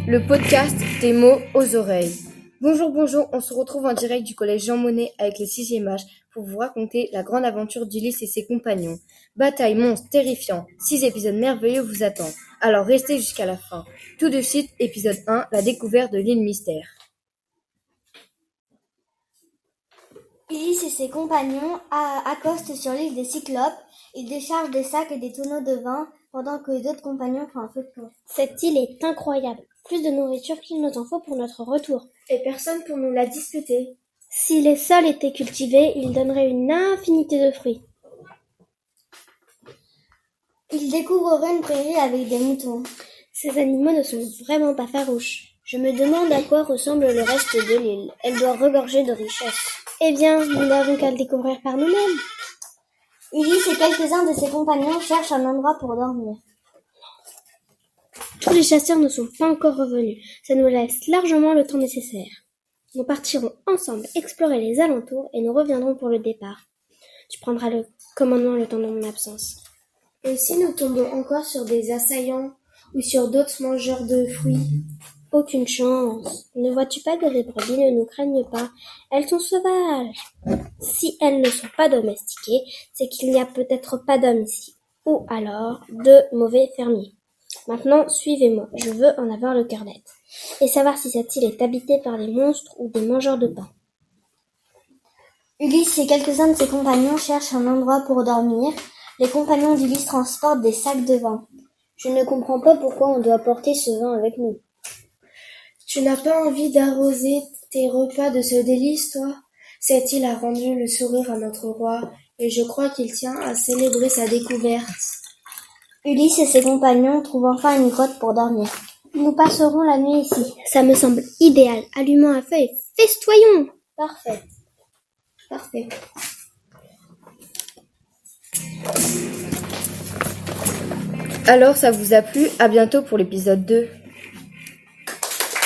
le podcast des mots aux oreilles. Bonjour, on se retrouve en direct du collège Jean Monnet avec les 6e H pour vous raconter la grande aventure d'Ulysse et ses compagnons. Bataille, monstre, terrifiant, 6 épisodes merveilleux vous attendent, alors restez jusqu'à la fin. Tout de suite, épisode 1, la découverte de l'île mystère. Ulysse et ses compagnons accostent sur l'île des Cyclopes. Ils déchargent des sacs et des tonneaux de vin pendant que les autres compagnons font un feu de camp. Cette île est incroyable, plus de nourriture qu'il nous en faut pour notre retour. Et personne pour nous la disputer. Si les sols étaient cultivés, ils donneraient une infinité de fruits. Ils découvriraient une prairie avec des moutons. Ces animaux ne sont vraiment pas farouches. Je me demande à quoi ressemble le reste de l'île. Elle doit regorger de richesses. Eh bien, nous n'avons qu'à le découvrir par nous-mêmes. Ulysse et quelques-uns de ses compagnons cherchent un endroit pour dormir. Tous les chasseurs ne sont pas encore revenus. Ça nous laisse largement le temps nécessaire. Nous partirons ensemble explorer les alentours et nous reviendrons pour le départ. Tu prendras le commandement le temps de mon absence. Et si nous tombons encore sur des assaillants ou sur d'autres mangeurs de fruits? Aucune chance. Ne vois-tu pas que les brebis ne nous craignent pas? Elles sont sauvages. Si elles ne sont pas domestiquées, c'est qu'il n'y a peut-être pas d'hommes ici. Ou alors de mauvais fermiers. Maintenant, suivez-moi. Je veux en avoir le cœur net. Et savoir si cette île est habitée par des monstres ou des mangeurs de pain. Ulysse et quelques-uns de ses compagnons cherchent un endroit pour dormir. Les compagnons d'Ulysse transportent des sacs de vin. Je ne comprends pas pourquoi on doit porter ce vin avec nous. Tu n'as pas envie d'arroser tes repas de ce délice, toi? Cette île a rendu le sourire à notre roi, et je crois qu'il tient à célébrer sa découverte. Ulysse et ses compagnons trouvent enfin une grotte pour dormir. Nous passerons la nuit ici. Ça me semble idéal. Allumons un feu et festoyons. Parfait. Alors ça vous a plu? À bientôt pour l'épisode 2.